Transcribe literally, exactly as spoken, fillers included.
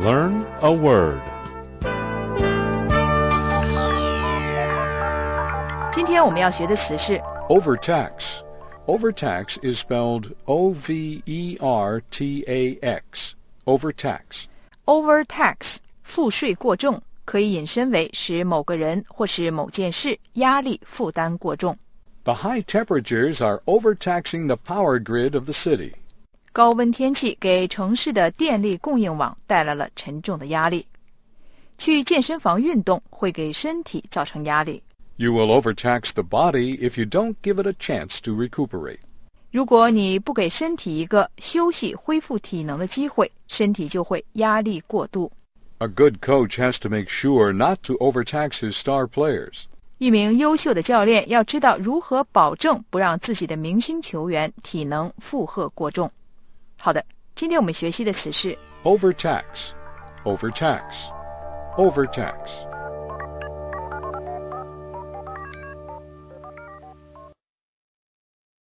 Learn a word. 今天我们要学的词是 Overtax. Overtax is spelled O V E R T A X. Overtax. overtax 赋税过重，可以引申为使某个人或是某件事压力负担过重。 The high temperatures are overtaxing the power grid of the city. 高温天气给城市的电力供应网带来了沉重的压力。去健身房运动会给身体造成压力。 You will overtax the body if you don't give it a chance to recuperate. 如果你不给身体一个休息恢复体能的机会，身体就会压力过度。 A good coach has to make sure not to overtax his star players. 一名优秀的教练要知道如何保证不让自己的明星球员体能负荷过重。好的，今天我们学习的词是 Overtax. Overtax. Overtax.